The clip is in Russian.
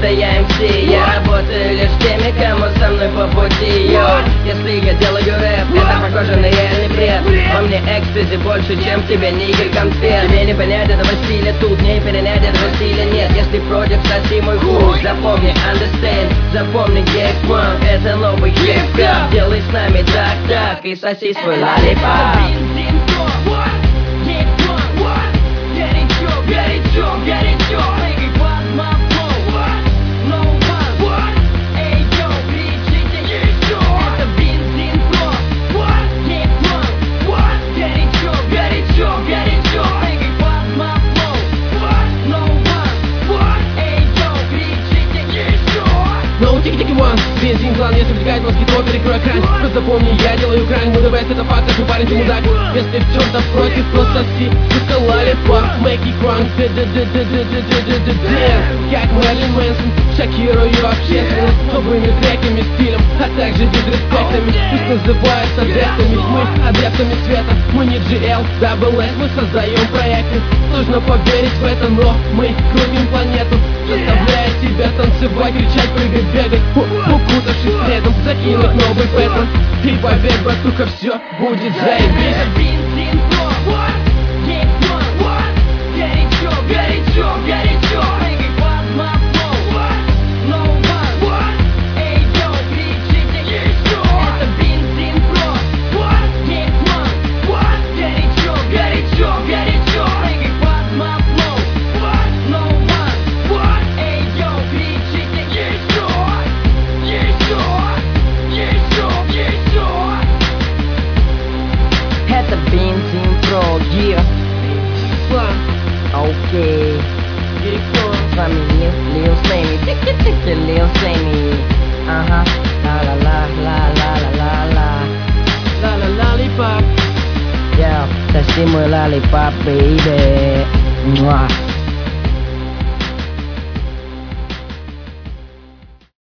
что я MC. Я работаю лишь с теми, кому со мной по пути. Если я делаю рэп, это похоже на реальный бред. Во мне экстази больше, чем в тебе нигер конфет. Тебе не понять этого стиля, тут не перенять этого стиля нет. Если против, соси мой хуй. Запомни, understand, запомни, get one. Это новый хип-хоп. Делай с нами так-так и соси свой лолипоп. Бензин, план, если втекает мозги, то перекрой экран. Просто запомни, я делаю крайне. Ну давай, это факт, как парень, ты мудак. Если в чем-то против, то соси, сука, лолипоп. Make it crunk, dance. Как Мерлин Мэнсон, шокирую общественность новыми треками, стилем, а также дисреспектами. Пусть называют адептами тьмы, адептами света. Мы не GL, Double S, мы создаем проекты. Сложно поверить в это, но мы крутим планету, заставляя тебя танцевать, кричать, прыгать, бегать, укутавшись пледом, закинуть новый пэтрон. И поверь, братуха, все будет заебись. Это Бензин Про, yeah. Окей. С вами Lil Slammy, тики-тики Lil Slammy. Ага, ла-ла-ла-ла-ла-ла-ла-ла. Ла-ла-ла-липоп. Yeah, соси мой лолипоп, baby. Муа.